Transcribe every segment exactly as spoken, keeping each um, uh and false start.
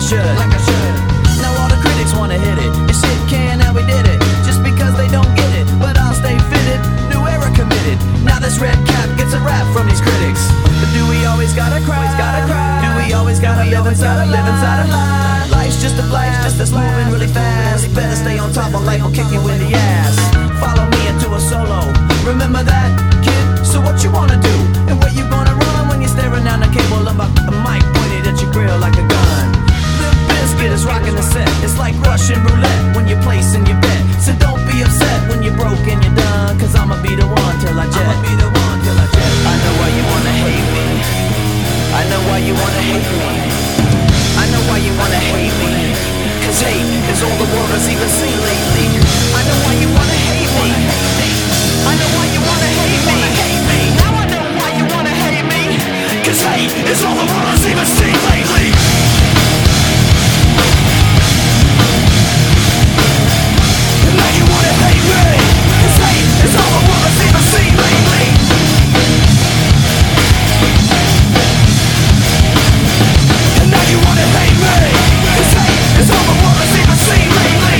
should. Like I should. Now all the critics wanna hit it. This shit can, how we did it. Just because they don't get it, but I'll stay fitted. New era committed. Now this red cap gets a rap from these critics. But do we always gotta cry? Gotta cry. Do we always gotta live inside a live inside a lie? Life's just a blast that's moving really fast. Better stay on top or life will kick you in the ass. Follow me into a solo. Remember that, kid? So what you wanna do? And where you gonna run when you're staring down the cable of a mic pointed at your grill like a gun? Limp Bizkit is rocking the set. It's like Russian roulette when you're placing your bet. So don't be upset when you're broke and you're done. Cause I'ma be the one till I jet. I'ma be the one till I jet. I know why you wanna hate me. I know why you wanna hate me. I know why you wanna hate me. Cause hate is all the world has even seen lately. I know why you wanna hate me. I know why you wanna hate me. Now I know why you wanna hate me. Cause hate is all the world has even seen lately. And now you wanna hate me. Cause hate is all the world has even seen lately. And now you wanna hate me. Cause hate is all the world has even seen lately.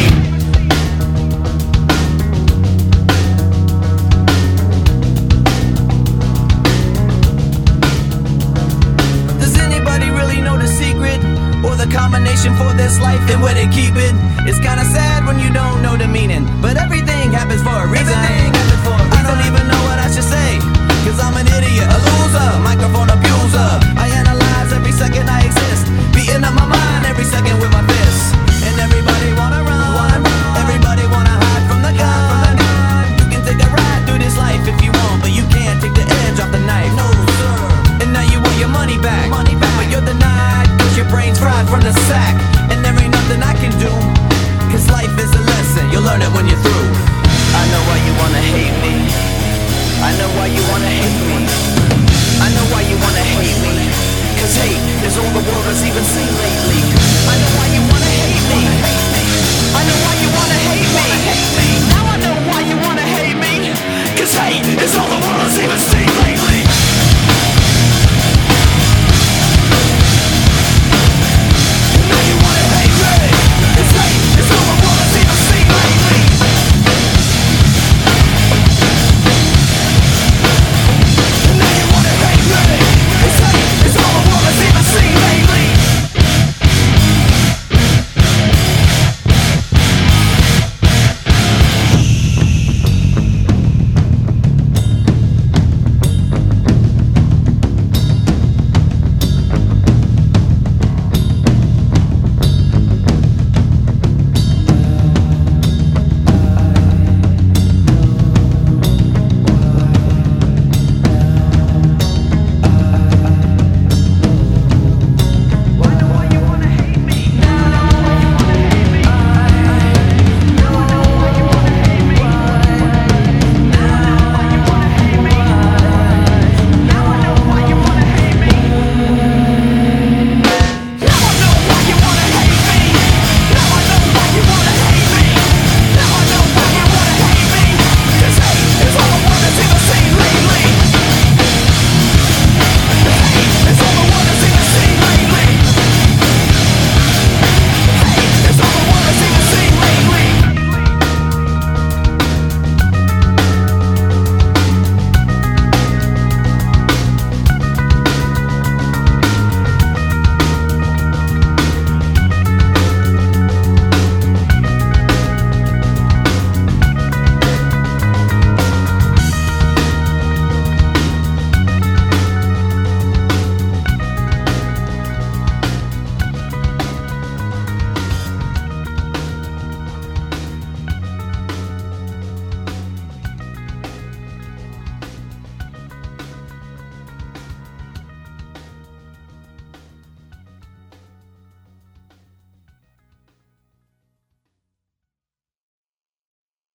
Does anybody really know the secret? Or the combination for this life and where they keep it? It's kinda sad when you don't know the meaning, but everything happens for a reason. I don't even know what I should say, cause I'm an idiot, a loser, microphone abuser. I analyze every second I exist, beating up my mind every second with my fists. And everybody wanna run, everybody wanna hide from the gun. You can take a ride through this life if you want, but you can't take the edge off the knife. No sir. And now you want your money back, money back. But you're denied, cause your brain's fried from the sack. And there ain't nothing I can do, cause life is a lesson, you'll learn it when you're through. I know why you wanna hate me. I know why you wanna hate me. I know why you wanna hate me. Cause hate is all the world has even seen lately.